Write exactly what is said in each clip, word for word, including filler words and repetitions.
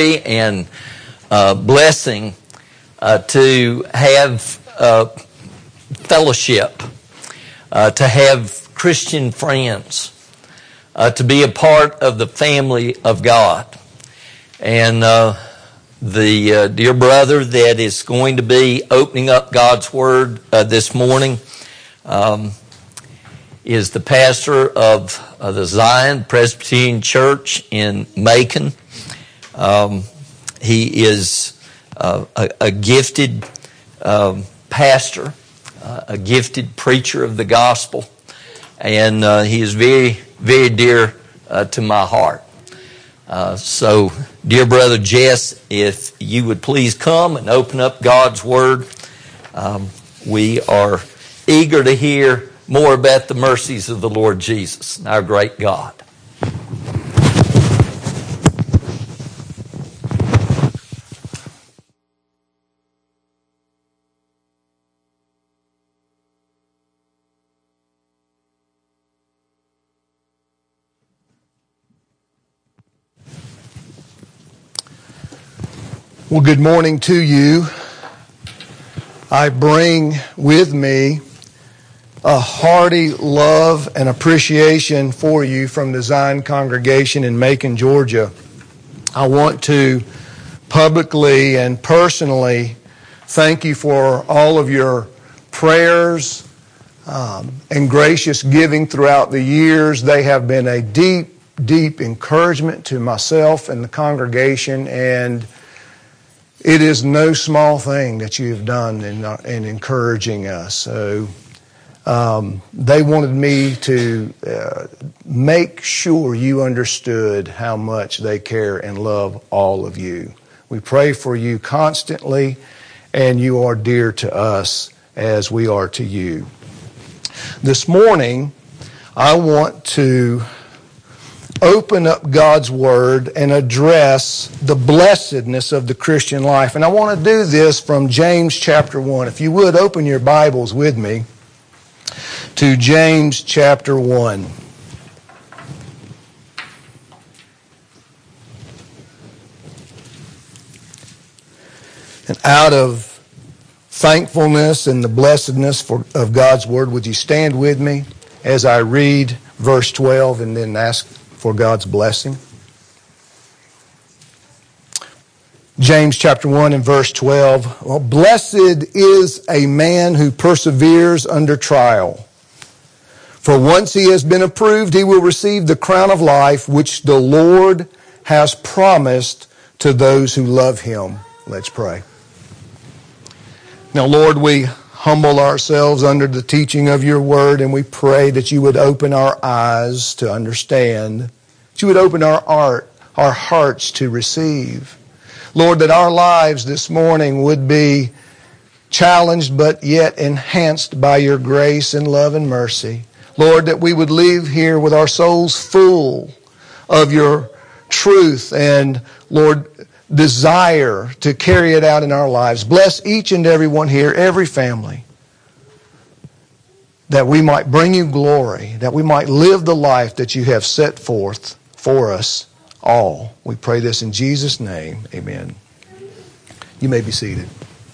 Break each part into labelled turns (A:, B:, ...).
A: joy and uh, blessing uh, to have uh, fellowship, uh, to have Christian friends, uh, to be a part of the family of God. And uh, the uh, dear brother that is going to be opening up God's Word uh, this morning um, is the pastor of uh, the Zion Presbyterian Church in Macon. Um, he is uh, a, a gifted um, pastor, uh, a gifted preacher of the gospel, and uh, he is very, very dear uh, to my heart. Uh, so, dear brother Jess, if you would please come and open up God's Word. Um, we are eager to hear more about the mercies of the Lord Jesus, our great God.
B: Well, good morning to you. I bring with me a hearty love and appreciation for you from the Zion congregation in Macon, Georgia. I want to publicly and personally thank you for all of your prayers um, and gracious giving throughout the years. They have been a deep, deep encouragement to myself and the congregation, and it is no small thing that you have done in, in encouraging us. So um, they wanted me to uh, make sure you understood how much they care and love all of you. We pray for you constantly, and you are dear to us as we are to you. This morning, I want to open up God's Word and address the blessedness of the Christian life. And I want to do this from James chapter one. If you would, open your Bibles with me to James chapter one. And out of thankfulness and the blessedness for, of God's Word, would you stand with me as I read verse twelve and then ask for God's blessing? James chapter one and verse twelve. Well, blessed is a man who perseveres under trial. For once he has been approved, he will receive the crown of life which the Lord has promised to those who love him. Let's pray. Now, Lord, we humble ourselves under the teaching of your word, and we pray that you would open our eyes to understand, that you would open our heart, our hearts to receive. Lord, that our lives this morning would be challenged but yet enhanced by your grace and love and mercy. Lord, that we would leave here with our souls full of your truth and, Lord, desire to carry it out in our lives. Bless each and every one here, every family, that we might bring you glory, that we might live the life that you have set forth for us all. We pray this in Jesus' name. Amen. You may be seated.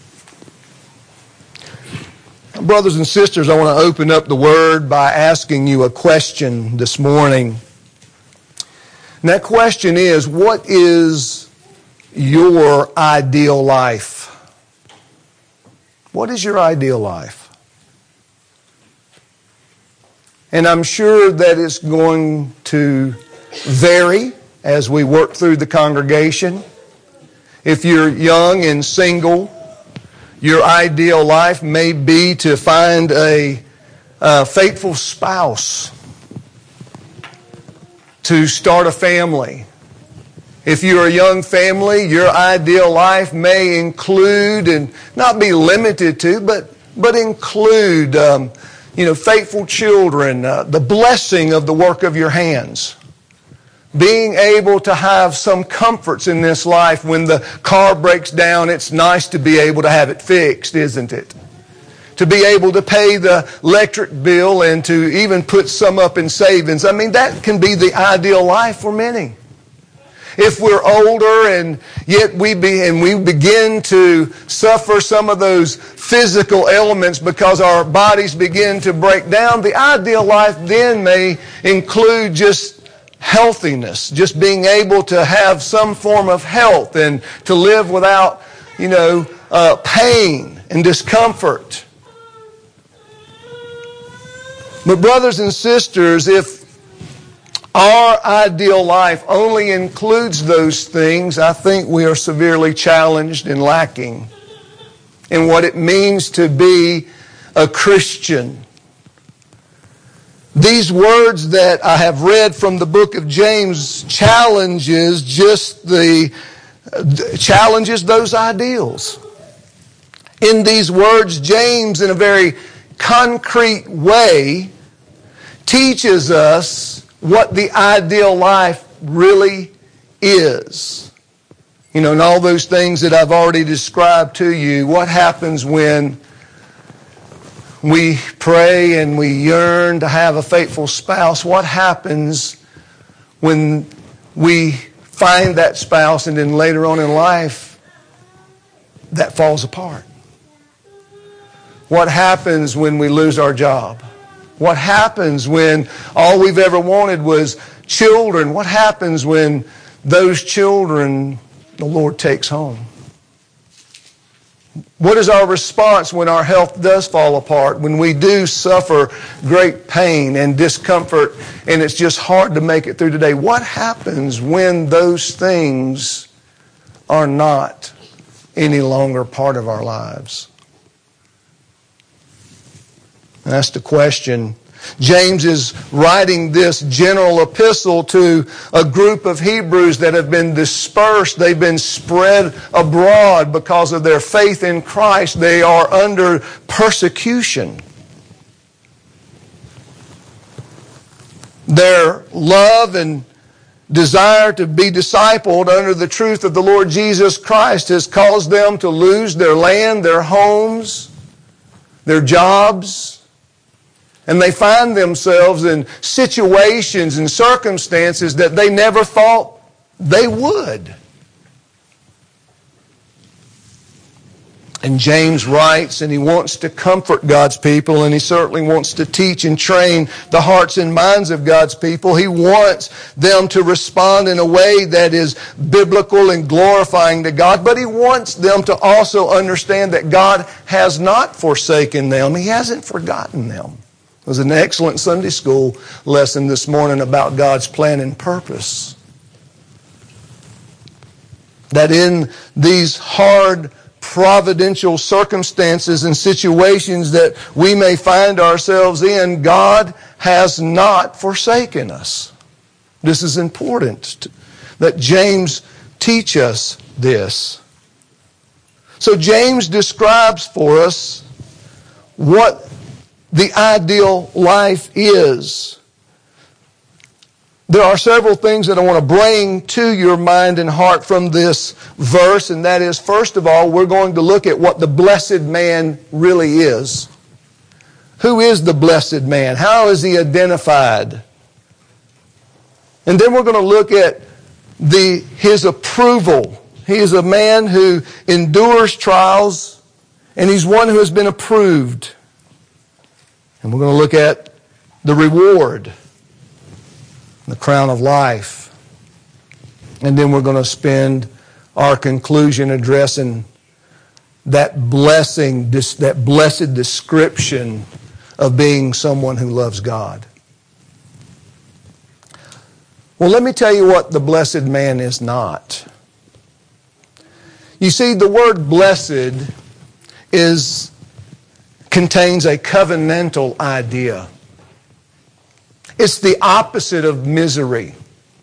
B: Brothers and sisters, I want to open up the Word by asking you a question this morning. And that question is, what is your ideal life? What is your ideal life? And I'm sure that it's going to vary as we work through the congregation. If you're young and single, your ideal life may be to find a, a faithful spouse, to start a family. If you're a young family, your ideal life may include, and not be limited to, but but include, um, you know, faithful children, uh, the blessing of the work of your hands. Being able to have some comforts in this life. When the car breaks down, it's nice to be able to have it fixed, isn't it? To be able to pay the electric bill and to even put some up in savings. I mean, that can be the ideal life for many. if we're older and yet we be, and we begin to suffer some of those physical ailments because our bodies begin to break down, the ideal life then may include just healthiness, just being able to have some form of health and to live without, you know, uh, pain and discomfort. But brothers and sisters, if our ideal life only includes those things, I think we are severely challenged and lacking in what it means to be a Christian. These words that I have read from the book of James challenges just the challenges those ideals. In these words, James, in a very concrete way, teaches us what the ideal life really is. You know, and all those things that I've already described to you, what happens when we pray and we yearn to have a faithful spouse? What happens when we find that spouse and then later on in life that falls apart? What happens when we lose our job? What happens when all we've ever wanted was children? What happens when those children the Lord takes home? What is our response when our health does fall apart, when we do suffer great pain and discomfort and it's just hard to make it through today? What happens when those things are not any longer part of our lives? And that's the question. James is writing this general epistle to a group of Hebrews that have been dispersed. They've been spread abroad because of their faith in Christ. They are under persecution. Their love and desire to be discipled under the truth of the Lord Jesus Christ has caused them to lose their land, their homes, their jobs. And they find themselves in situations and circumstances that they never thought they would. And James writes, and he wants to comfort God's people, and he certainly wants to teach and train the hearts and minds of God's people. He wants them to respond in a way that is biblical and glorifying to God, but he wants them to also understand that God has not forsaken them. He hasn't forgotten them. It was an excellent Sunday school lesson this morning about God's plan and purpose. That in these hard providential circumstances and situations that we may find ourselves in, God has not forsaken us. This is important that James teach us this. So James describes for us what the ideal life is. There are several things that I want to bring to your mind and heart from this verse, and that is, first of all, we're going to look at what the blessed man really is. Who is the blessed man? How is he identified? And then we're going to look at the his approval. He is a man who endures trials, and he's one who has been approved. And we're going to look at the reward, the crown of life. And then we're going to spend our conclusion addressing that blessing, that blessed description of being someone who loves God. Well, let me tell you what the blessed man is not. You see, the word blessed is contains a covenantal idea. It's the opposite of misery.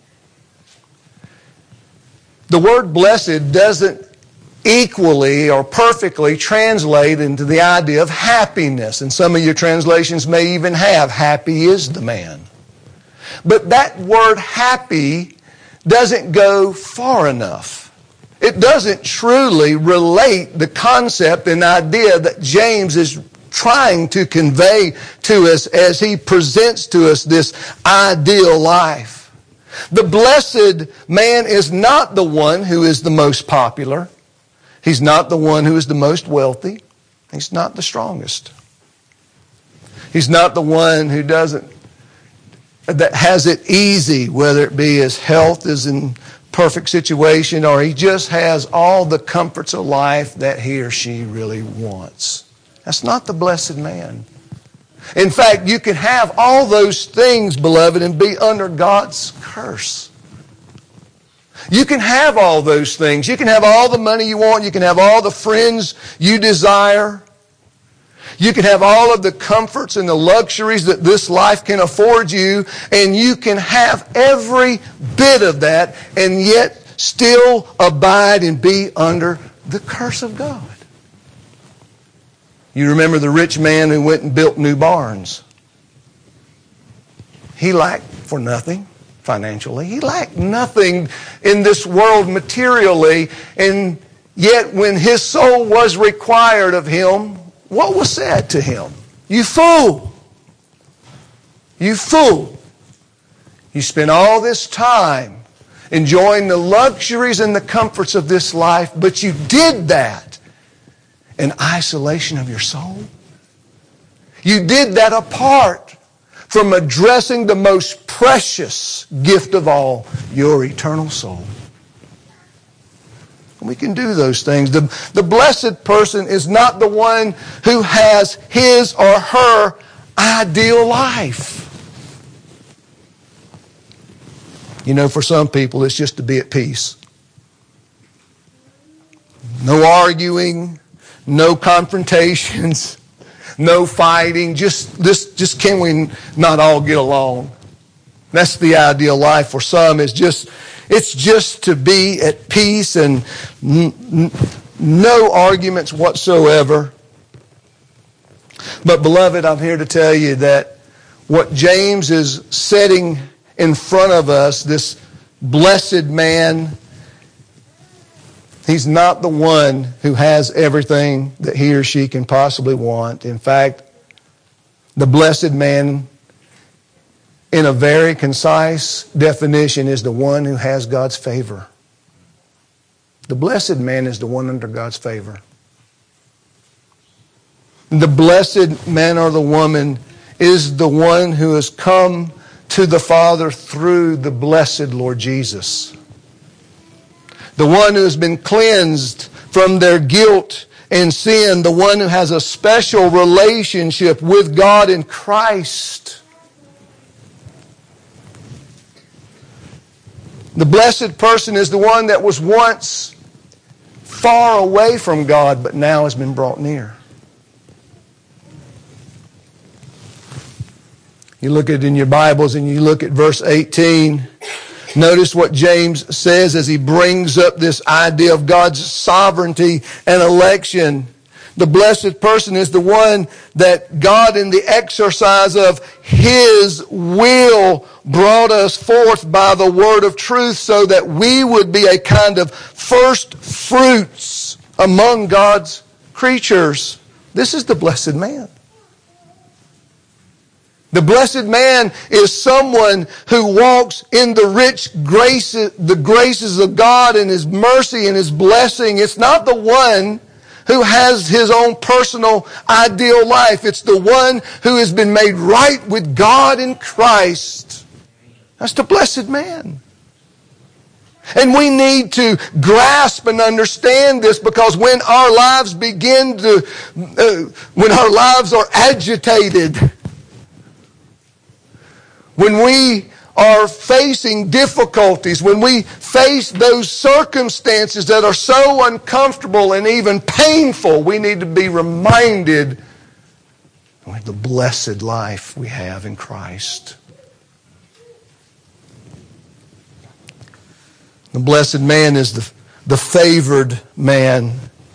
B: The word blessed doesn't equally or perfectly translate into the idea of happiness. And some of your translations may even have, happy is the man. But that word happy doesn't go far enough. It doesn't truly relate the concept and idea that James is trying to convey to us as he presents to us this ideal life. The blessed man is not the one who is the most popular. He's not the one who is the most wealthy. He's not the strongest. He's not the one who doesn't, that has it easy, whether it be his health is in perfect situation or he just has all the comforts of life that he or she really wants. That's not the blessed man. In fact, you can have all those things, beloved, and be under God's curse. You can have all those things. You can have all the money you want. You can have all the friends you desire. You can have all of the comforts and the luxuries that this life can afford you, and you can have every bit of that and yet still abide and be under the curse of God. You remember the rich man who went and built new barns. He lacked for nothing financially. He lacked nothing in this world materially, and yet when his soul was required of him, what was said to him? You fool! You fool! You spent all this time enjoying the luxuries and the comforts of this life, but you did that in isolation of your soul. You did that apart from addressing the most precious gift of all, your eternal soul. We can do those things. The, the blessed person is not the one who has his or her ideal life. You know, for some people, it's just to be at peace. No arguing, no confrontations, no fighting. Just this, just can we not all get along? That's the ideal life for some. Is just it's just to be at peace and n- n- no arguments whatsoever. But beloved, I'm here to tell you that what James is setting in front of us, this blessed man, he's not the one who has everything that he or she can possibly want. In fact, the blessed man, in a very concise definition, is the one who has God's favor. The blessed man is the one under God's favor. The blessed man or the woman is the one who has come to the Father through the blessed Lord Jesus. The one who has been cleansed from their guilt and sin. The one who has a special relationship with God in Christ. The blessed person is the one that was once far away from God, but now has been brought near. You look at it in your Bibles and you look at verse eighteen. Notice what James says as he brings up this idea of God's sovereignty and election. The blessed person is the one that God, in the exercise of His will, brought us forth by the word of truth so that we would be a kind of first fruits among God's creatures. This is the blessed man. The blessed man is someone who walks in the rich graces, the graces of God and His mercy and His blessing. It's not the one who has his own personal ideal life. It's the one who has been made right with God in Christ. That's the blessed man. And we need to grasp and understand this, because when our lives begin to, uh, when our lives are agitated, when we are facing difficulties, when we face those circumstances that are so uncomfortable and even painful, we need to be reminded of the blessed life we have in Christ. The blessed man is the, the favored man.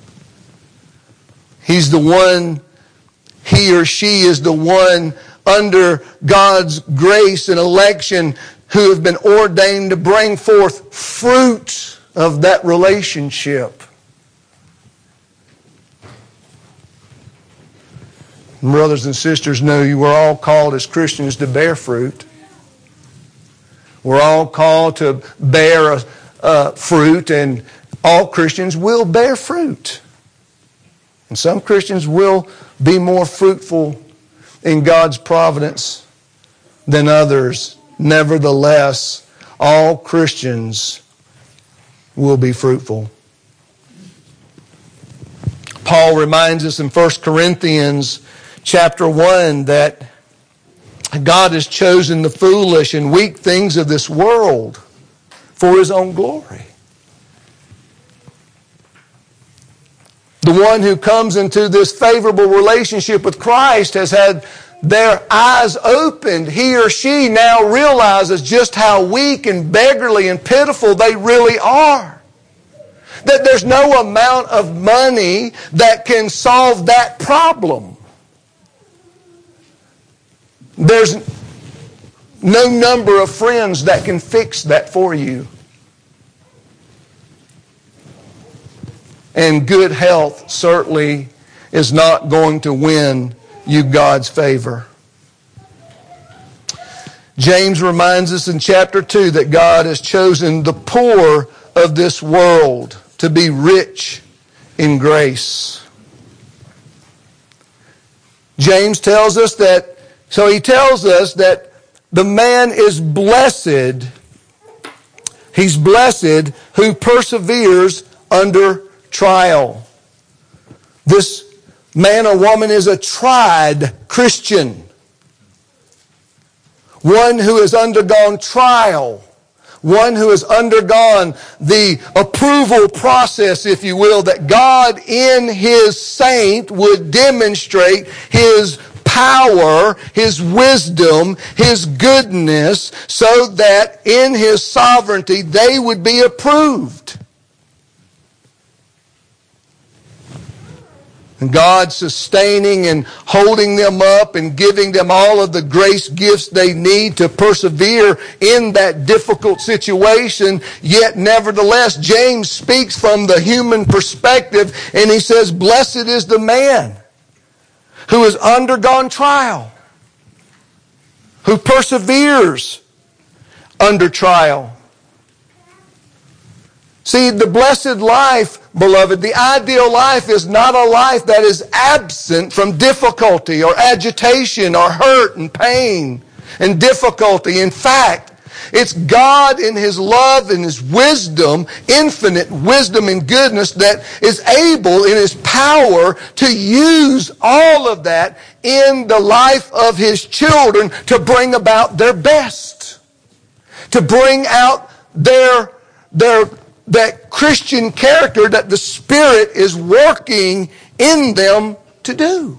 B: He's the one, he or she is the one under God's grace and election who have been ordained to bring forth fruit of that relationship. Brothers and sisters, know you are all called as Christians to bear fruit. We're all called to bear a, uh, fruit, and all Christians will bear fruit. And some Christians will be more fruitful in God's providence than others. Nevertheless, all Christians will be fruitful. Paul reminds us in First Corinthians chapter one that God has chosen the foolish and weak things of this world for His own glory. The one who comes into this favorable relationship with Christ has had their eyes opened. He or she now realizes just how weak and beggarly and pitiful they really are. That there's no amount of money that can solve that problem. There's no number of friends that can fix that for you. And good health certainly is not going to win you God's favor. James reminds us in chapter two that God has chosen the poor of this world to be rich in grace. James tells us that, so he tells us that the man is blessed, he's blessed who perseveres under trial. This man or woman is a tried Christian. One who has undergone trial. One who has undergone the approval process, if you will, that God in His saint would demonstrate His power, His wisdom, His goodness, so that in His sovereignty they would be approved. And God sustaining and holding them up and giving them all of the grace gifts they need to persevere in that difficult situation. Yet nevertheless, James speaks from the human perspective, and he says, blessed is the man who has undergone trial, who perseveres under trial. See, the blessed life, beloved, the ideal life is not a life that is absent from difficulty or agitation or hurt and pain and difficulty. In fact, it's God in His love and His wisdom, infinite wisdom and goodness, that is able in His power to use all of that in the life of His children to bring about their best, to bring out their their that Christian character that the Spirit is working in them to do.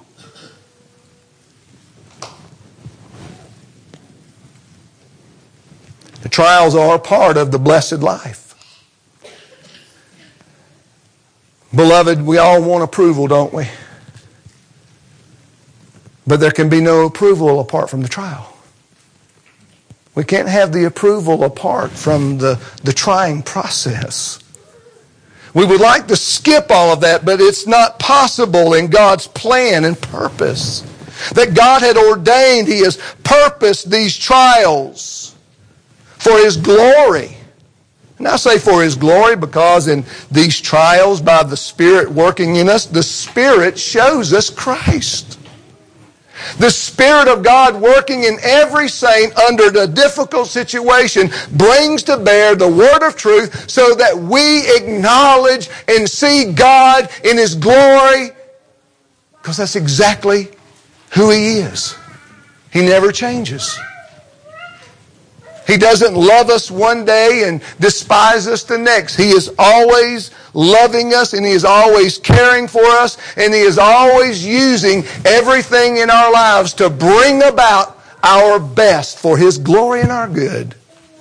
B: The trials are a part of the blessed life. Beloved, we all want approval, don't we? But there can be no approval apart from the trial. We can't have the approval apart from the, the trying process. We would like to skip all of that, but it's not possible in God's plan and purpose. That God had ordained, He has purposed these trials for His glory. And I say for His glory because in these trials, by the Spirit working in us, the Spirit shows us Christ. The Spirit of God working in every saint under the difficult situation brings to bear the word of truth so that we acknowledge and see God in His glory, because that's exactly who He is. He never changes. He doesn't love us one day and despise us the next. He is always loving us, and He is always caring for us, and He is always using everything in our lives to bring about our best for His glory and our good.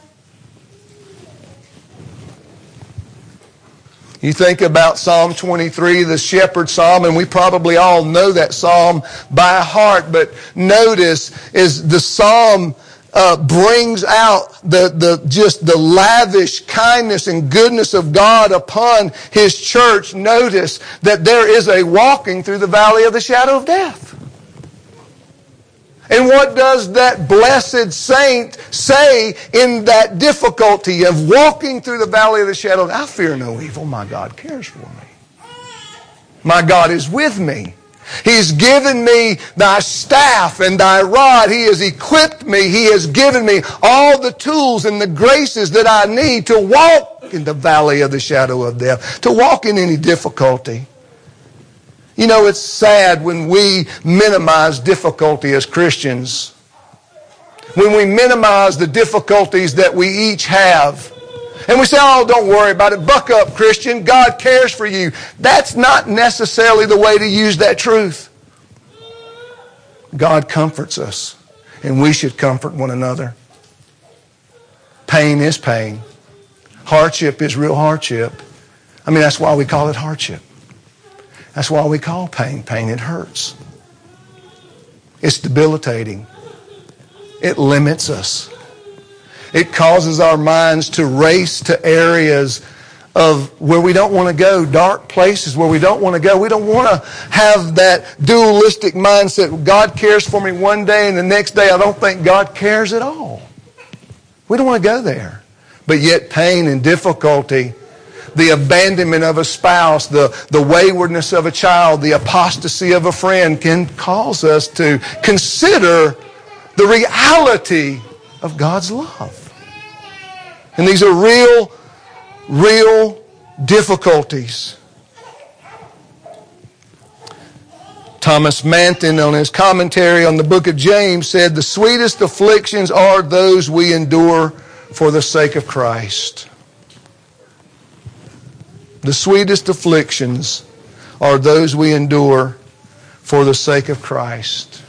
B: You think about Psalm twenty-three, the shepherd psalm, and we probably all know that psalm by heart, but notice is the psalm Uh, brings out the, the just the lavish kindness and goodness of God upon His church. Notice that there is a walking through the valley of the shadow of death. And what does that blessed saint say in that difficulty of walking through the valley of the shadow? I fear no evil. My God cares for me. My God is with me. He's given me thy staff and thy rod. He has equipped me. He has given me all the tools and the graces that I need to walk in the valley of the shadow of death, to walk in any difficulty. You know, it's sad when we minimize difficulty as Christians. When we minimize the difficulties that we each have. And we say, oh, don't worry about it. Buck up, Christian. God cares for you. That's not necessarily the way to use that truth. God comforts us, and we should comfort one another. Pain is pain. Hardship is real hardship. I mean, that's why we call it hardship. That's why we call pain pain. It hurts. It's debilitating. It limits us. It causes our minds to race to areas of where we don't want to go, dark places where we don't want to go. We don't want to have that dualistic mindset. God cares for me one day and the next day I don't think God cares at all. We don't want to go there. But yet pain and difficulty, the abandonment of a spouse, the, the waywardness of a child, the apostasy of a friend can cause us to consider the reality of God's love. And these are real, real difficulties. Thomas Manton, on his commentary on the book of James, said, the sweetest afflictions are those we endure for the sake of Christ. The sweetest afflictions are those we endure for the sake of Christ.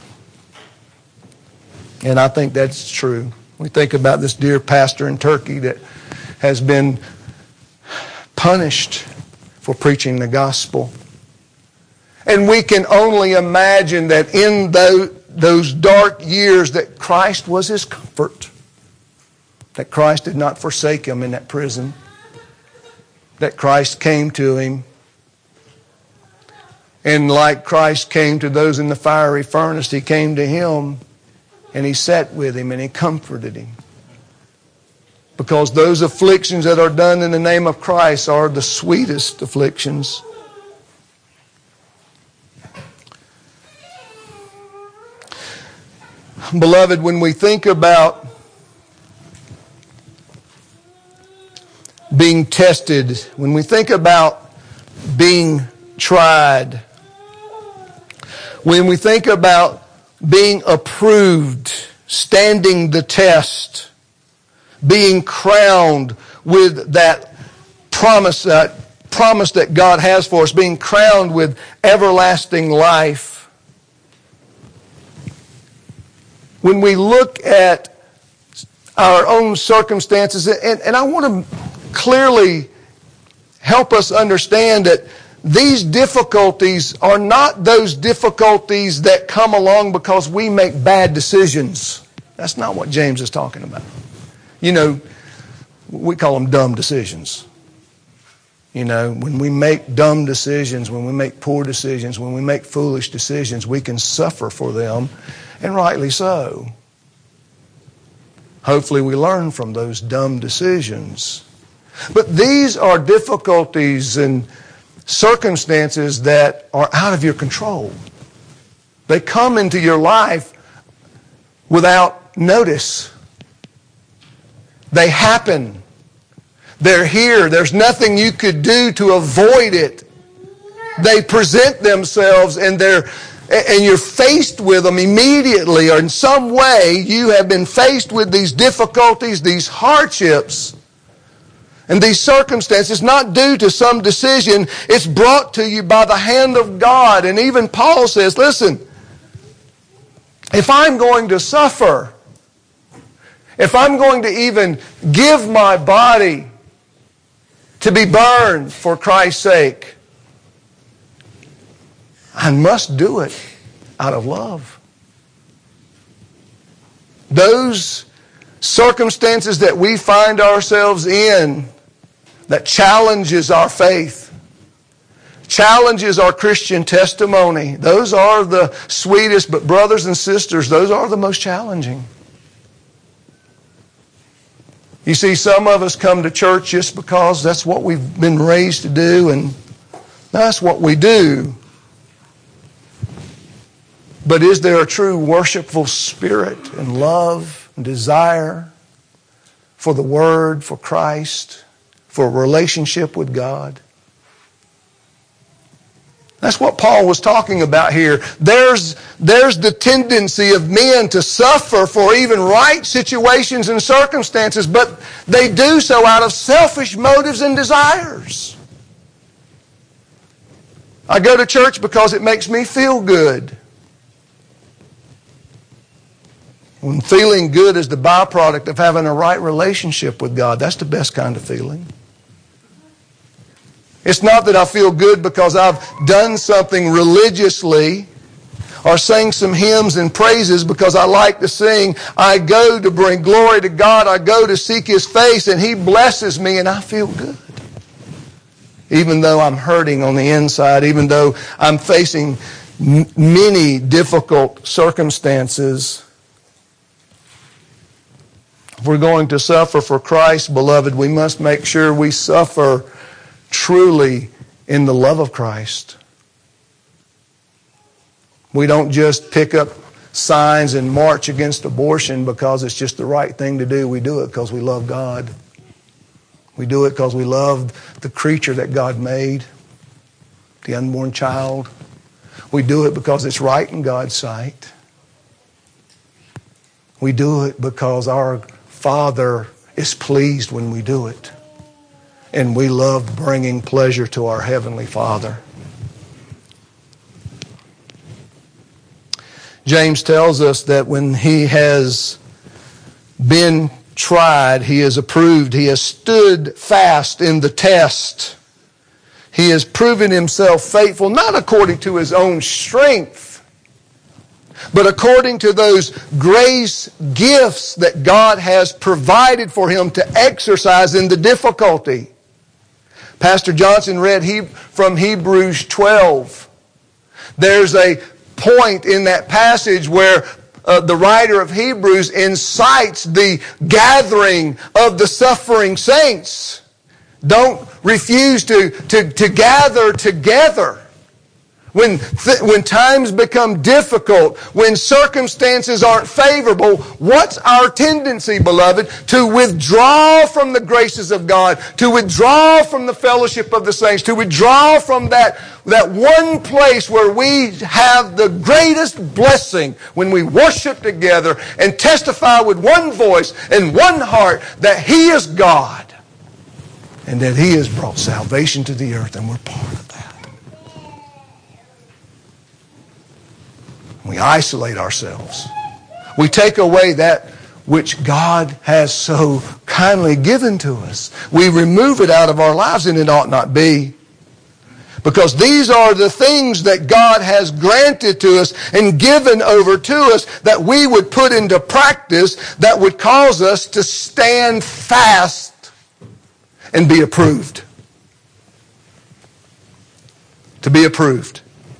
B: And I think that's true. We think about this dear pastor in Turkey that has been punished for preaching the gospel. And we can only imagine that in those, those dark years that Christ was his comfort. That Christ did not forsake him in that prison. That Christ came to him. And like Christ came to those in the fiery furnace, he came to him. And he sat with him and he comforted him. Because those afflictions that are done in the name of Christ are the sweetest afflictions. Beloved, when we think about being tested, when we think about being tried, when we think about being approved, standing the test, being crowned with that promise, that promise that God has for us, being crowned with everlasting life. When we look at our own circumstances, and, and I want to clearly help us understand that these difficulties are not those difficulties that come along because we make bad decisions. That's not what James is talking about. You know, we call them dumb decisions. You know, when we make dumb decisions, when we make poor decisions, when we make foolish decisions, we can suffer for them, and rightly so. Hopefully we learn from those dumb decisions. But these are difficulties and circumstances that are out of your control. They come into your life without notice. They happen. They're here. There's nothing you could do to avoid it. They present themselves and they're and you're faced with them immediately, or in some way you have been faced with these difficulties, these hardships. And these circumstances, not due to some decision, it's brought to you by the hand of God. And even Paul says, listen, if I'm going to suffer, if I'm going to even give my body to be burned for Christ's sake, I must do it out of love. Those circumstances that we find ourselves in that challenges our faith, challenges our Christian testimony. Those are the sweetest, but brothers and sisters, those are the most challenging. You see, some of us come to church just because that's what we've been raised to do, and that's what we do. But is there a true worshipful spirit and love and desire for the Word, for Christ, for a relationship with God? That's what Paul was talking about here. There's, there's the tendency of men to suffer for even right situations and circumstances, but they do so out of selfish motives and desires. I go to church because it makes me feel good. When feeling good is the byproduct of having a right relationship with God, that's the best kind of feeling. It's not that I feel good because I've done something religiously or sang some hymns and praises because I like to sing. I go to bring glory to God. I go to seek His face, and He blesses me, and I feel good. Even though I'm hurting on the inside, even though I'm facing m- many difficult circumstances. If we're going to suffer for Christ, beloved, we must make sure we suffer truly in the love of Christ. We don't just pick up signs and march against abortion because it's just the right thing to do. We do it because we love God. We do it because we love the creature that God made, the unborn child. We do it because it's right in God's sight. We do it because our Father is pleased when we do it. And we love bringing pleasure to our Heavenly Father. James tells us that when he has been tried, he is approved, he has stood fast in the test. He has proven himself faithful, not according to his own strength, but according to those grace gifts that God has provided for him to exercise in the difficulty. Pastor Johnson read he, from Hebrews twelve. There's a point in that passage where uh, the writer of Hebrews incites the gathering of the suffering saints. Don't refuse to, to, to gather together. When, th- when times become difficult, when circumstances aren't favorable, what's our tendency, beloved? To withdraw from the graces of God, to withdraw from the fellowship of the saints, to withdraw from that, that one place where we have the greatest blessing when we worship together and testify with one voice and one heart that He is God and that He has brought salvation to the earth, and we're part of that. We isolate ourselves. We take away that which God has so kindly given to us. We remove it out of our lives, and it ought not be. Because these are the things that God has granted to us and given over to us that we would put into practice that would cause us to stand fast and be approved. To be approved.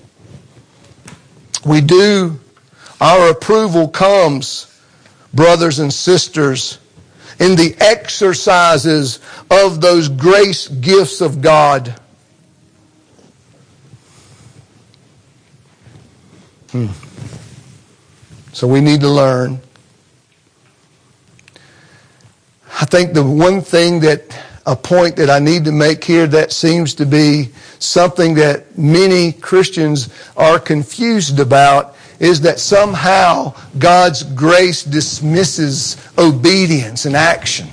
B: We do, our approval comes, brothers and sisters, in the exercises of those grace gifts of God. Hmm. So we need to learn. I think the one thing that, a point that I need to make here that seems to be something that many Christians are confused about is that somehow God's grace dismisses obedience and action.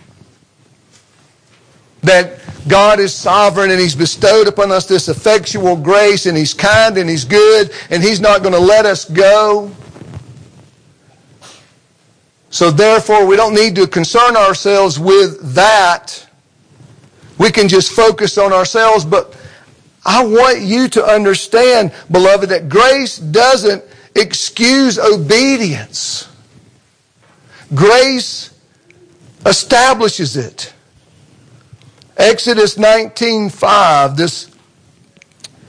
B: That God is sovereign and He's bestowed upon us this effectual grace, and He's kind and He's good and He's not going to let us go. So therefore we don't need to concern ourselves with that. We can just focus on ourselves, but I want you to understand, beloved, that grace doesn't excuse obedience. Grace establishes it. Exodus nineteen five, this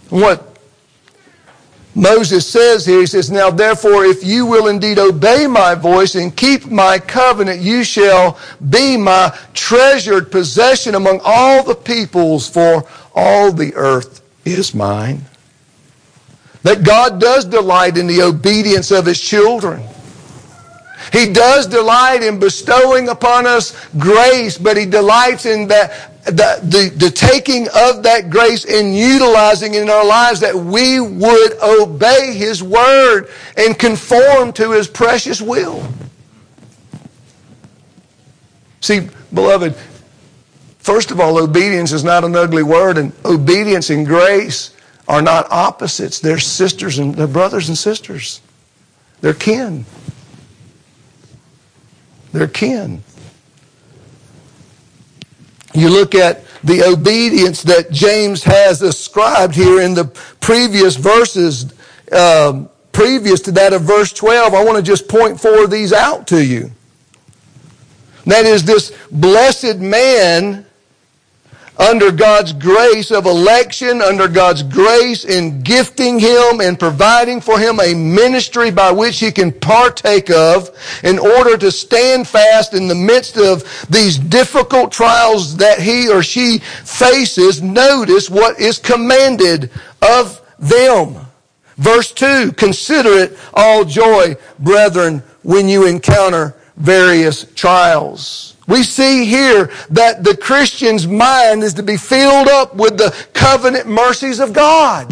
B: What Moses says here, he says, now therefore, if you will indeed obey my voice and keep my covenant, you shall be my treasured possession among all the peoples, for all the earth is mine. That God does delight in the obedience of His children. He does delight in bestowing upon us grace, but He delights in that the, the, the taking of that grace and utilizing it in our lives, that we would obey His word and conform to His precious will. See, beloved, first of all, obedience is not an ugly word, and obedience and grace are not opposites. They're sisters and they're brothers and sisters. They're kin. They're kin. You look at the obedience that James has ascribed here in the previous verses, um, previous to that of verse twelve. I want to just point four of these out to you. That is, this blessed man under God's grace of election, under God's grace in gifting him and providing for him a ministry by which he can partake of in order to stand fast in the midst of these difficult trials that he or she faces. Notice what is commanded of them. Verse two, consider it all joy, brethren, when you encounter various trials. We see here that the Christian's mind is to be filled up with the covenant mercies of God.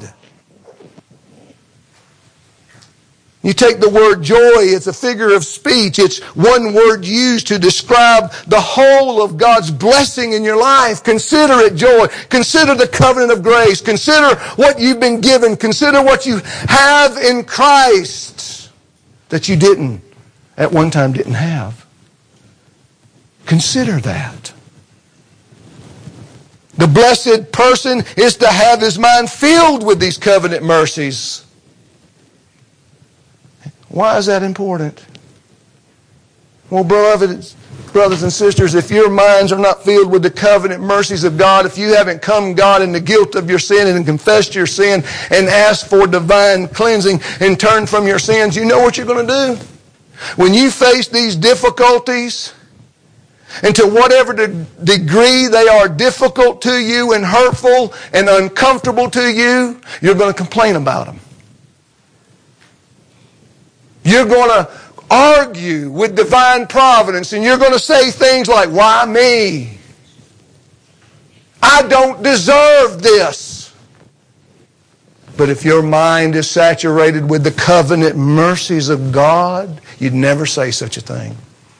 B: You take the word joy, it's a figure of speech. It's one word used to describe the whole of God's blessing in your life. Consider it joy. Consider the covenant of grace. Consider what you've been given. Consider what you have in Christ that you didn't, at one time didn't have. Consider that. The blessed person is to have his mind filled with these covenant mercies. Why is that important? Well, beloved brothers and sisters, if your minds are not filled with the covenant mercies of God, if you haven't come God in the guilt of your sin and confessed your sin and asked for divine cleansing and turned from your sins, you know what you're going to do? When you face these difficulties, and to whatever de- degree they are difficult to you and hurtful and uncomfortable to you, you're going to complain about them. You're going to argue with divine providence, and you're going to say things like, why me? I don't deserve this. But if your mind is saturated with the covenant mercies of God, you'd never say such a thing.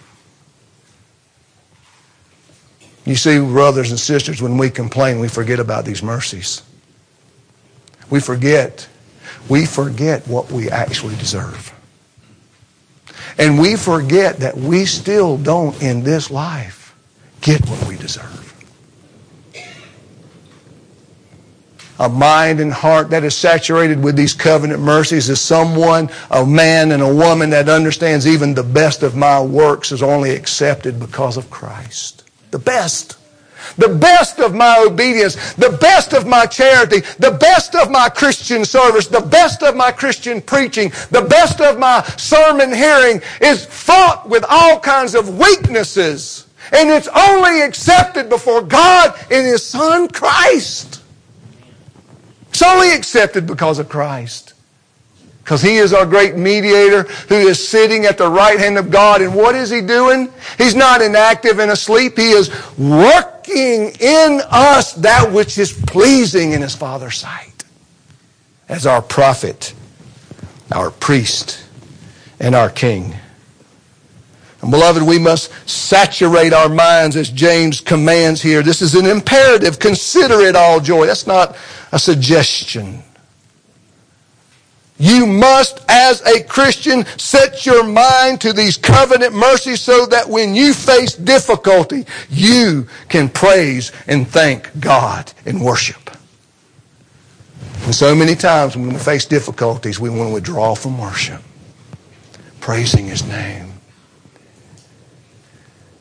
B: You see, brothers and sisters, when we complain, we forget about these mercies. We forget. We forget what we actually deserve. And we forget that we still don't, in this life, get what we deserve. A mind and heart that is saturated with these covenant mercies is someone, a man and a woman that understands even the best of my works is only accepted because of Christ. The best. The best of my obedience, the best of my charity, the best of my Christian service, the best of my Christian preaching, the best of my sermon hearing is fraught with all kinds of weaknesses. And it's only accepted before God in His Son Christ. It's only accepted because of Christ. Because He is our great mediator who is sitting at the right hand of God. And what is He doing? He's not inactive and asleep. He is working in us that which is pleasing in His Father's sight. As our prophet, our priest, and our king. And beloved, we must saturate our minds as James commands here. This is an imperative. Consider it all joy. That's not a suggestion. You must, as a Christian, set your mind to these covenant mercies so that when you face difficulty, you can praise and thank God and worship. And so many times when we face difficulties, we want to withdraw from worship, praising His name.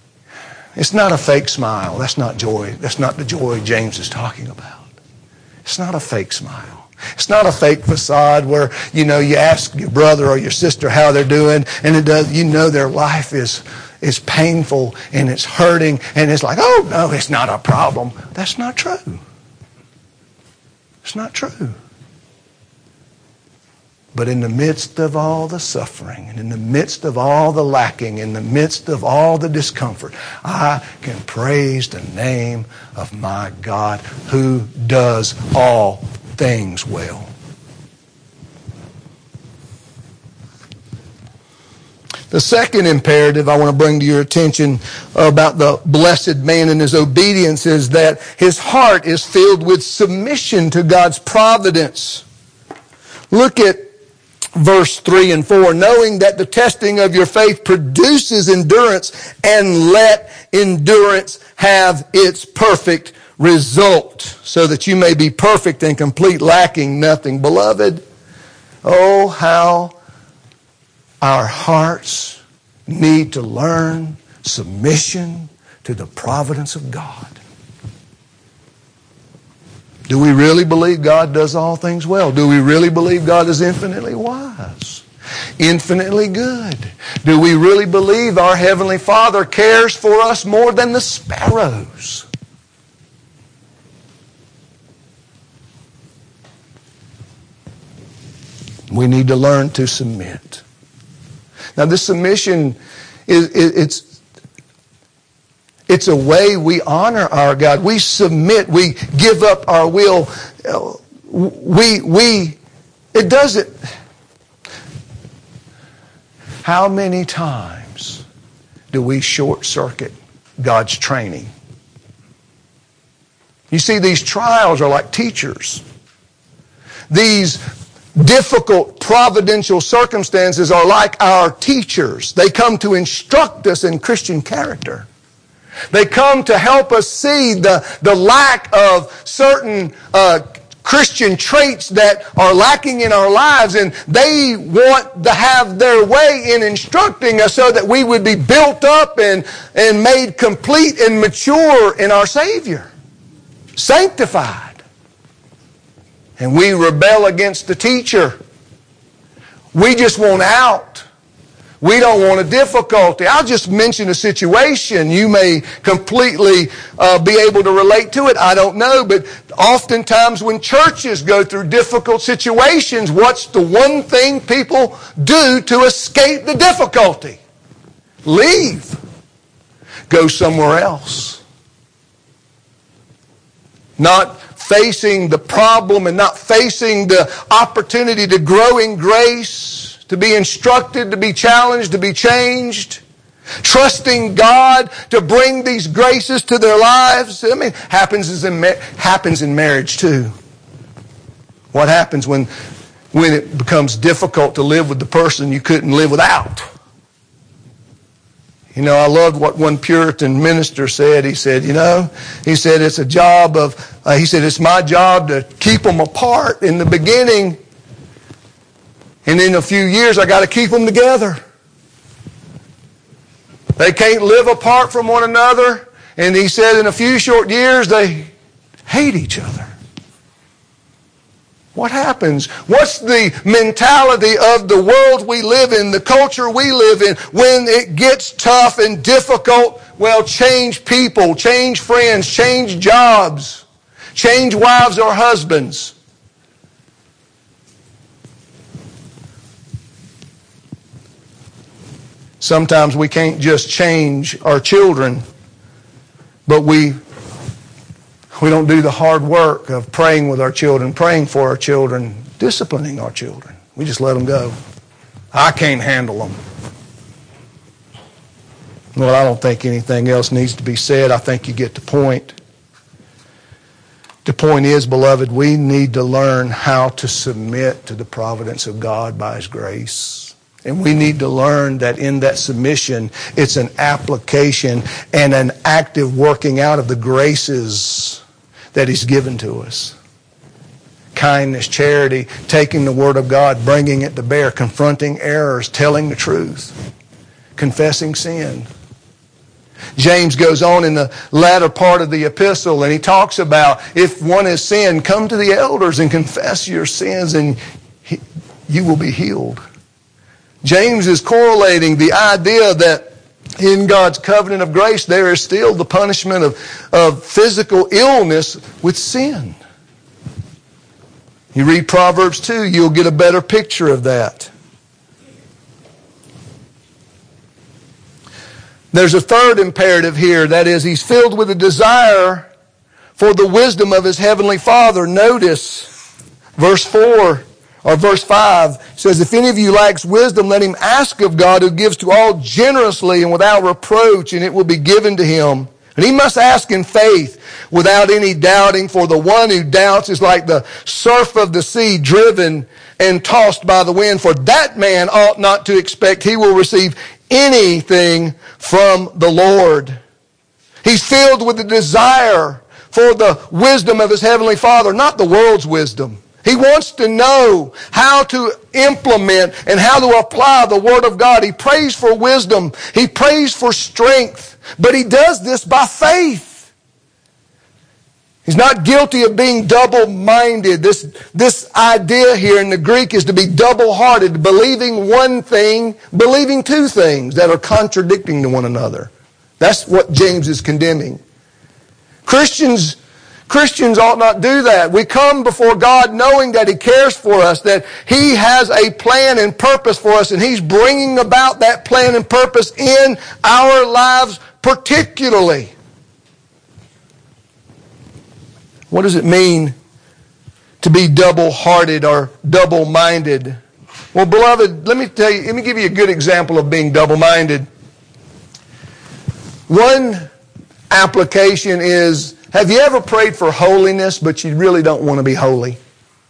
B: It's not a fake smile. That's not joy. That's not the joy James is talking about. It's It's not a fake smile. It's not a fake facade where, you know, you ask your brother or your sister how they're doing, and it does, you know their life is, is painful and it's hurting, and it's like, oh, no, it's not a problem. That's not true. It's not true. But in the midst of all the suffering, and in the midst of all the lacking, in the midst of all the discomfort, I can praise the name of my God who does all things well. The second imperative I want to bring to your attention about the blessed man and his obedience is that his heart is filled with submission to God's providence. Look at verse three and four, knowing that the testing of your faith produces endurance, and let endurance have its perfect result, so that you may be perfect and complete, lacking nothing. Beloved, oh, how our hearts need to learn submission to the providence of God. Do we really believe God does all things well? Do we really believe God is infinitely wise, infinitely good? Do we really believe our Heavenly Father cares for us more than the sparrows? We need to learn to submit. Now, this submission is it's It's a way we honor our God. We submit. We give up our will. We, we, it doesn't. How many times do we short circuit God's training? You see, these trials are like teachers. These difficult providential circumstances are like our teachers. They come to instruct us in Christian character. They come to help us see the, the lack of certain uh, Christian traits that are lacking in our lives, and they want to have their way in instructing us so that we would be built up and, and made complete and mature in our Savior, sanctified. And we rebel against the teacher. We just want out. We don't want a difficulty. I'll just mention a situation. You may completely uh, be able to relate to it. I don't know. But oftentimes when churches go through difficult situations, what's the one thing people do to escape the difficulty? Leave. Go somewhere else. Not facing the problem and not facing the opportunity to grow in grace, to be instructed, to be challenged, to be changed. Trusting God to bring these graces to their lives. I mean, happens in happens in marriage too. What happens when when it becomes difficult to live with the person you couldn't live without? You know, I loved what one Puritan minister said. He said, you know, he said, it's a job of, uh, he said, it's my job to keep them apart in the beginning. And in a few years, I got to keep them together. They can't live apart from one another. And he said in a few short years, they hate each other. What happens? What's the mentality of the world we live in, the culture we live in, when it gets tough and difficult? Well, change people, change friends, change jobs, change wives or husbands. Sometimes we can't just change our children, but we we don't do the hard work of praying with our children, praying for our children, disciplining our children. We just let them go. I can't handle them. Well, I don't think anything else needs to be said. I think you get the point. The point is, beloved, we need to learn how to submit to the providence of God by His grace. And we need to learn that in that submission, it's an application and an active working out of the graces that He's given to us. Kindness, charity, taking the Word of God, bringing it to bear, confronting errors, telling the truth, confessing sin. James goes on in the latter part of the epistle, and he talks about if one has sinned, come to the elders and confess your sins, and he, you will be healed. James is correlating the idea that in God's covenant of grace, there is still the punishment of, of physical illness with sin. You read Proverbs two, you'll get a better picture of that. There's a third imperative here. That is, he's filled with a desire for the wisdom of his heavenly Father. Notice verse four or verse five says, if any of you lacks wisdom, let him ask of God, who gives to all generously and without reproach, and it will be given to him. And he must ask in faith without any doubting, for the one who doubts is like the surf of the sea, driven and tossed by the wind. For that man ought not to expect he will receive anything from the Lord. He's filled with the desire for the wisdom of his heavenly Father, not the world's wisdom. He wants to know how to implement and how to apply the Word of God. He prays for wisdom. He prays for strength. But he does this by faith. He's not guilty of being double-minded. This, this idea here in the Greek is to be double-hearted, believing one thing, believing two things that are contradicting to one another. That's what James is condemning. Christians Christians ought not do that. We come before God knowing that He cares for us, that He has a plan and purpose for us, and He's bringing about that plan and purpose in our lives particularly. What does it mean to be double-hearted or double-minded? Well, beloved, let me tell you, let me give you a good example of being double-minded. One application is, have you ever prayed for holiness, but you really don't want to be holy?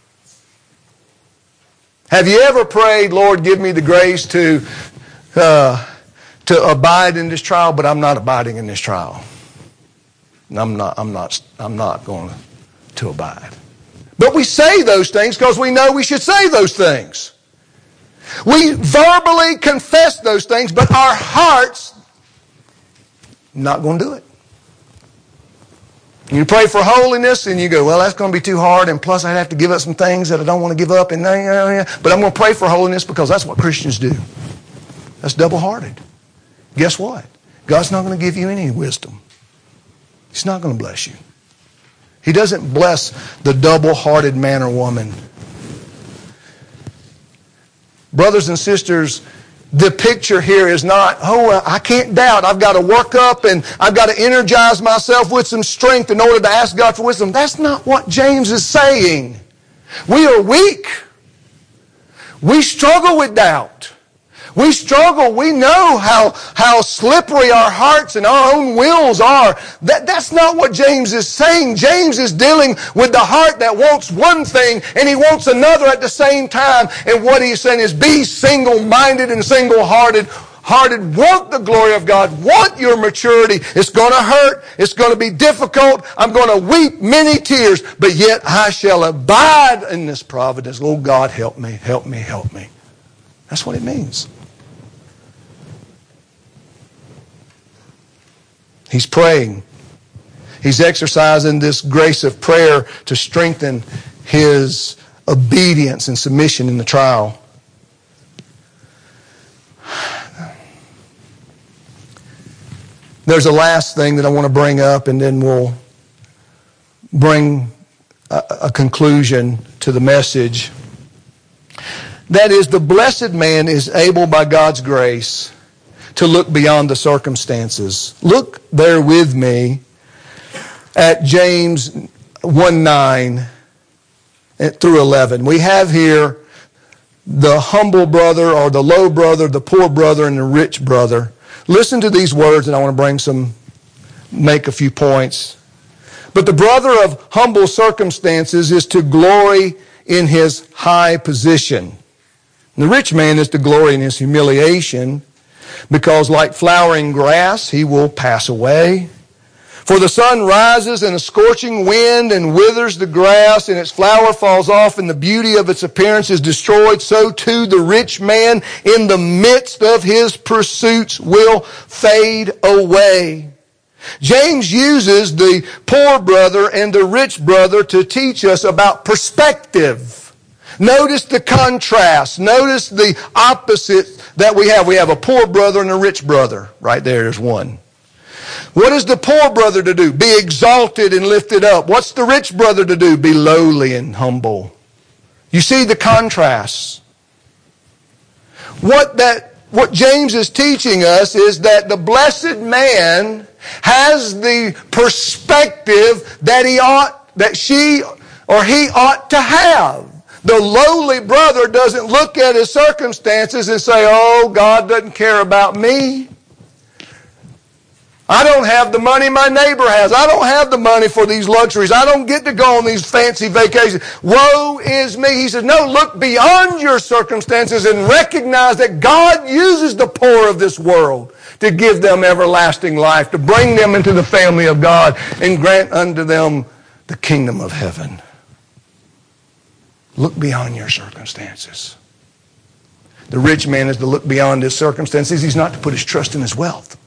B: Have you ever prayed, Lord, give me the grace to uh, to abide in this trial, but I'm not abiding in this trial. I'm not. I'm not. I'm not going to abide. But we say those things because we know we should say those things. We verbally confess those things, but our hearts not going to do it. You pray for holiness and you go, well, that's going to be too hard, and plus I'd have to give up some things that I don't want to give up, and but I'm going to pray for holiness because that's what Christians do. That's double-hearted. Guess what? God's not going to give you any wisdom. He's not going to bless you. He doesn't bless the double-hearted man or woman. Brothers and sisters, the picture here is not, oh, I can't doubt. I've got to work up and I've got to energize myself with some strength in order to ask God for wisdom. That's not what James is saying. We are weak. We struggle with doubt. We struggle. We know how, how slippery our hearts and our own wills are. That, that's not what James is saying. James is dealing with the heart that wants one thing and he wants another at the same time. And what he's saying is be single-minded and single-hearted. Hearted, want the glory of God, want your maturity. It's going to hurt. It's going to be difficult. I'm going to weep many tears, but yet I shall abide in this providence. Oh, God, help me, help me, help me. That's what it means. He's praying. He's exercising this grace of prayer to strengthen his obedience and submission in the trial. There's a last thing that I want to bring up, and then we'll bring a, a conclusion to the message. That is, the blessed man is able by God's grace to look beyond the circumstances. Look there with me at James one nine through eleven. We have here the humble brother or the low brother, the poor brother, and the rich brother. Listen to these words, and I want to bring some, make a few points. But the brother of humble circumstances is to glory in his high position. And the rich man is to glory in his humiliation, because like flowering grass, he will pass away. For the sun rises in a scorching wind and withers the grass, and its flower falls off, and the beauty of its appearance is destroyed. So too the rich man in the midst of his pursuits will fade away. James uses the poor brother and the rich brother to teach us about perspective. Notice the contrast. Notice the opposite that we have. We have a poor brother and a rich brother. Right there, there's one. What is the poor brother to do? Be exalted and lifted up. What's the rich brother to do? Be lowly and humble. You see the contrast. What that what James is teaching us is that the blessed man has the perspective that he ought, that she or he ought to have. The lowly brother doesn't look at his circumstances and say, oh, God doesn't care about me. I don't have the money my neighbor has. I don't have the money for these luxuries. I don't get to go on these fancy vacations. Woe is me. He says, no, look beyond your circumstances and recognize that God uses the poor of this world to give them everlasting life, to bring them into the family of God and grant unto them the kingdom of heaven. Look beyond your circumstances. The rich man is to look beyond his circumstances. He's not to put his trust in his wealth.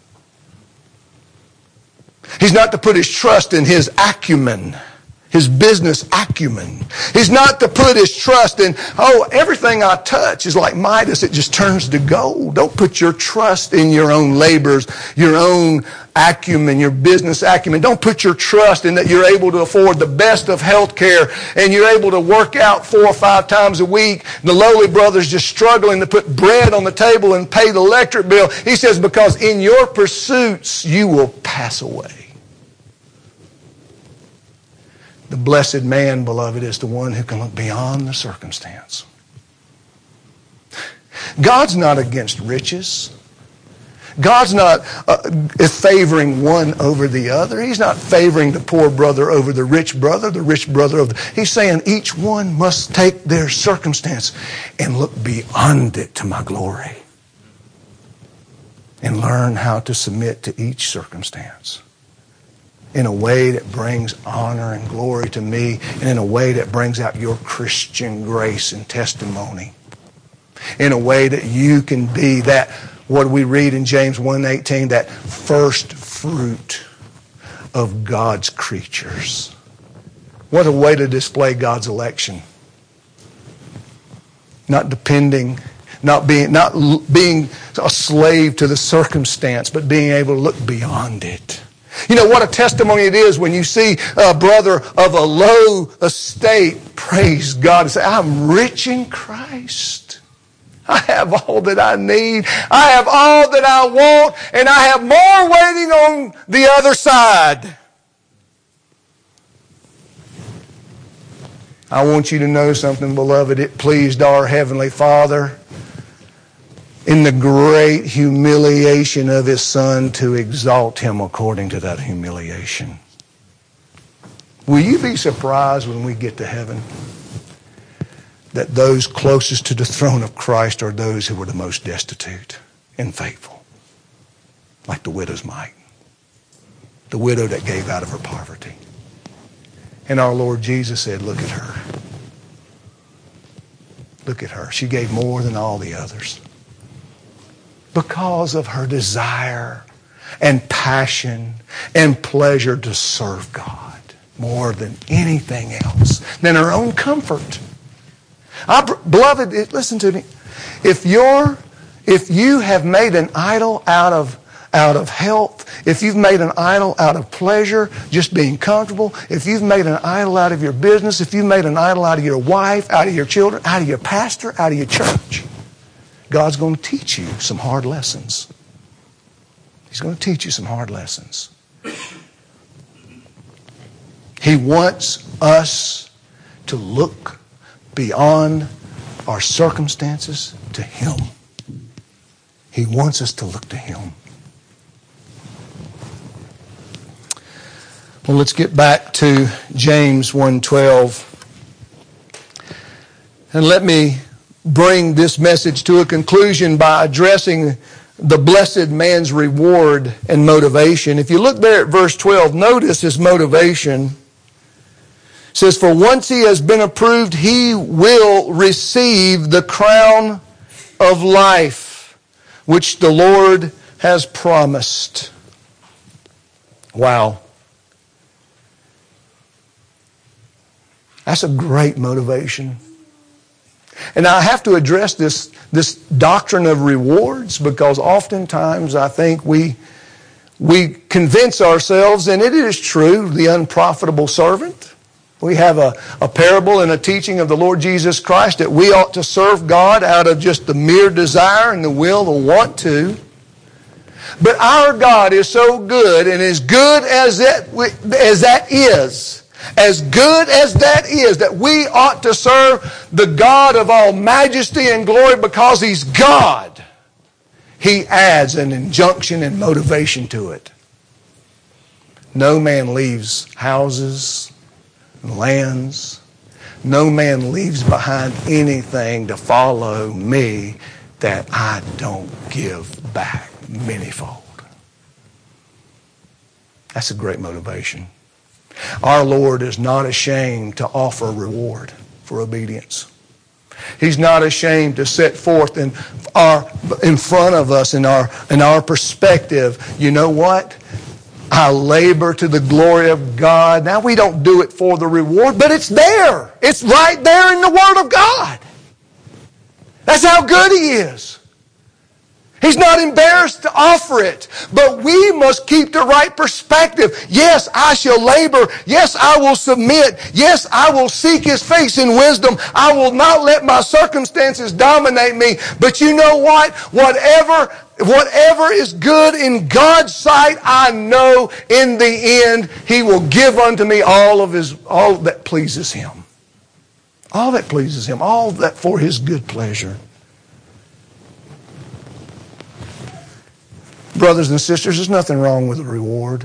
B: He's not to put his trust in his acumen, his business acumen. He's not to put his trust in, oh, everything I touch is like Midas. It just turns to gold. Don't put your trust in your own labors, your own acumen, your business acumen. Don't put your trust in that you're able to afford the best of health care and you're able to work out four or five times a week. The lowly brother's just struggling to put bread on the table and pay the electric bill. He says, because in your pursuits you will pass away. The blessed man, beloved, is the one who can look beyond the circumstance. God's not against riches. God's not uh, favoring one over the other. He's not favoring the poor brother over the rich brother, the rich brother over the... He's saying each one must take their circumstance and look beyond it to my glory and learn how to submit to each circumstance in a way that brings honor and glory to me and in a way that brings out your Christian grace and testimony. In a way that you can be that, what we read in James one eighteen, that first fruit of God's creatures. What a way to display God's election. Not depending, not being, not being a slave to the circumstance, but being able to look beyond it. You know what a testimony it is when you see a brother of a low estate praise God and say, I'm rich in Christ. I have all that I need. I have all that I want, and I have more waiting on the other side. I want you to know something, beloved. It pleased our Heavenly Father in the great humiliation of His Son to exalt Him according to that humiliation. Will you be surprised when we get to heaven that those closest to the throne of Christ are those who were the most destitute and faithful, like the widow's mite, the widow that gave out of her poverty. And our Lord Jesus said, look at her. Look at her. She gave more than all the others because of her desire and passion and pleasure to serve God more than anything else, than her own comfort. I, beloved, listen to me. If you're, if you have made an idol out of out of health, if you've made an idol out of pleasure, just being comfortable, if you've made an idol out of your business, if you've made an idol out of your wife, out of your children, out of your pastor, out of your church, God's going to teach you some hard lessons. He's going to teach you some hard lessons. He wants us to look beyond our circumstances to Him. He wants us to look to Him. Well, let's get back to James one twelve. And let me bring this message to a conclusion by addressing the blessed man's reward and motivation. If you look there at verse twelve, notice his motivation. It says, for once he has been approved, he will receive the crown of life, which the Lord has promised. Wow. That's a great motivation. And I have to address this, this doctrine of rewards, because oftentimes I think we, we convince ourselves, and it is true, the unprofitable servant. We have a, a parable and a teaching of the Lord Jesus Christ that we ought to serve God out of just the mere desire and the will, the want to. But our God is so good, and as good as that, as that is, as good as that is, that we ought to serve the God of all majesty and glory because He's God. He adds an injunction and motivation to it. No man leaves houses, lands. No man leaves behind anything to follow me that I don't give back manyfold. That's a great motivation. Our Lord is not ashamed to offer a reward for obedience. He's not ashamed to set forth in our in front of us in our in our perspective. You know what? I labor to the glory of God. Now, we don't do it for the reward, but it's there. It's right there in the Word of God. That's how good He is. He's not embarrassed to offer it, but we must keep the right perspective. Yes, I shall labor. Yes, I will submit. Yes, I will seek His face in wisdom. I will not let my circumstances dominate me. But you know what? Whatever Whatever is good in God's sight, I know in the end He will give unto me all of His, all that pleases Him. All that pleases Him. All that for His good pleasure. Brothers and sisters, there's nothing wrong with a reward.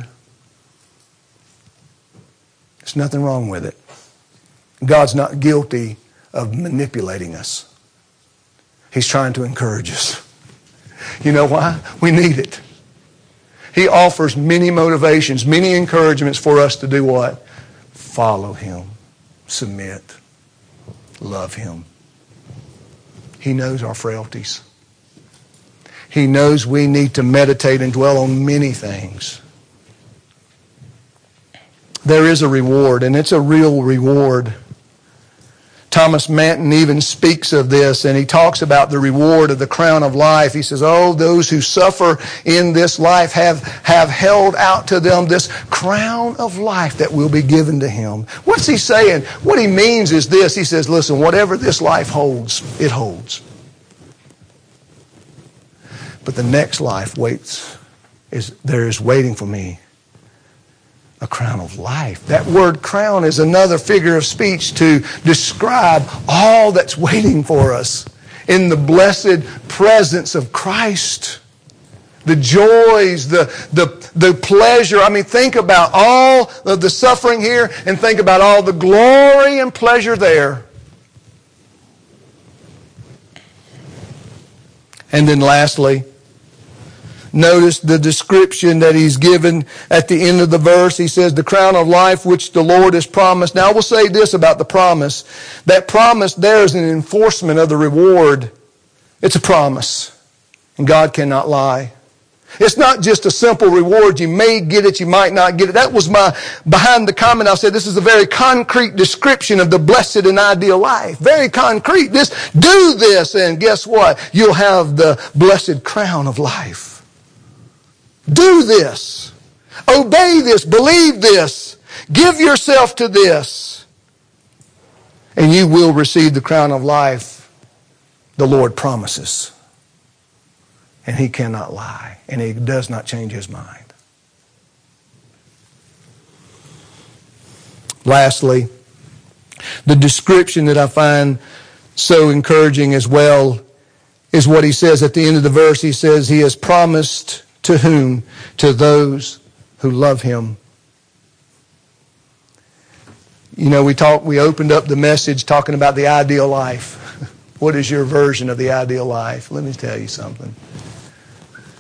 B: There's nothing wrong with it. God's not guilty of manipulating us. He's trying to encourage us. You know why? We need it. He offers many motivations, many encouragements for us to do what? Follow Him, submit, love Him. He knows our frailties. He knows we need to meditate and dwell on many things. There is a reward, and it's a real reward. Thomas Manton even speaks of this, and he talks about the reward of the crown of life. He says, oh, those who suffer in this life have, have held out to them this crown of life that will be given to him. What's he saying? What he means is this. He says, listen, whatever this life holds, it holds. But the next life waits, is there is waiting for me. A crown of life. That word crown is another figure of speech to describe all that's waiting for us in the blessed presence of Christ. The joys, the, the, the pleasure. I mean, think about all of the suffering here and think about all the glory and pleasure there. And then lastly, notice the description that he's given at the end of the verse. He says, the crown of life which the Lord has promised. Now I will say this about the promise. That promise there is an enforcement of the reward. It's a promise. And God cannot lie. It's not just a simple reward. You may get it, you might not get it. That was my, behind the comment I said, this is a very concrete description of the blessed and ideal life. Very concrete. This, do this and guess what? You'll have the blessed crown of life. Do this. Obey this. Believe this. Give yourself to this. And you will receive the crown of life the Lord promises. And He cannot lie. And He does not change His mind. Lastly, the description that I find so encouraging as well is what He says at the end of the verse. He says, He has promised. To whom? To those who love Him. You know, we talked, we opened up the message talking about the ideal life. What is your version of the ideal life? Let me tell you something.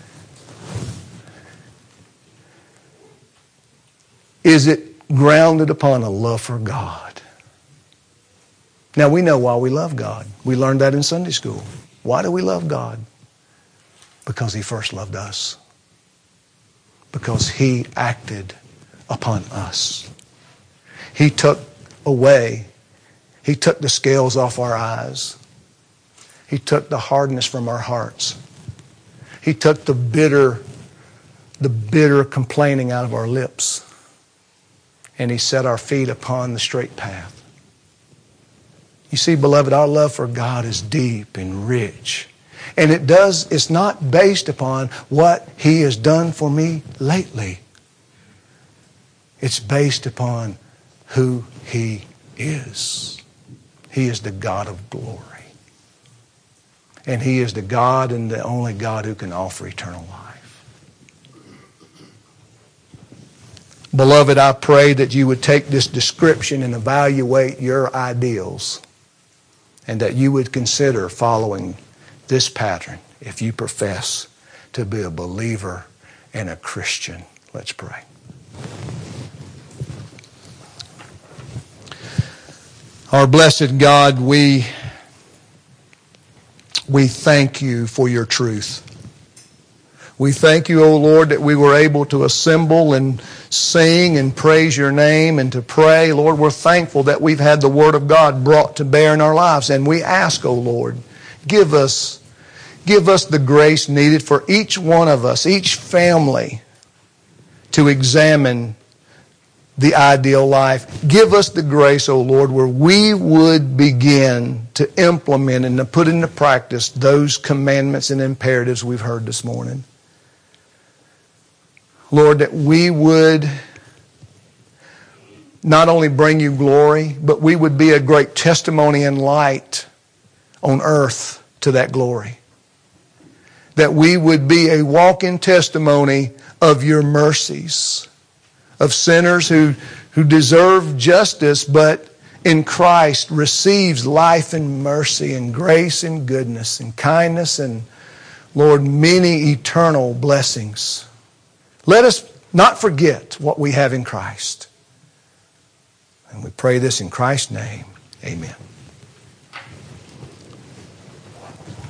B: Is it grounded upon a love for God? Now we know why we love God. We learned that in Sunday school. Why do we love God? Because He first loved us. Because He acted upon us. He took away, He took the scales off our eyes. He took the hardness from our hearts. He took the bitter, the bitter complaining out of our lips. And He set our feet upon the straight path. You see, beloved, our love for God is deep and rich. And it does, it's not based upon what He has done for me lately. It's based upon who He is. He is the God of glory. And He is the God and the only God who can offer eternal life. Beloved, I pray that you would take this description and evaluate your ideals, and that you would consider following this pattern if you profess to be a believer and a Christian. Let's pray. Our blessed God, we, we thank You for Your truth. We thank You, O Lord, that we were able to assemble and sing and praise Your name and to pray. Lord, we're thankful that we've had the Word of God brought to bear in our lives. And we ask, O Lord, give us, give us the grace needed for each one of us, each family, to examine the ideal life. Give us the grace, O Lord, where we would begin to implement and to put into practice those commandments and imperatives we've heard this morning. Lord, that we would not only bring You glory, but we would be a great testimony and light on earth to that glory. That we would be a walking testimony of Your mercies, of sinners who, who deserve justice, but in Christ receives life and mercy and grace and goodness and kindness and, Lord, many eternal blessings. Let us not forget what we have in Christ. And we pray this in Christ's name. Amen.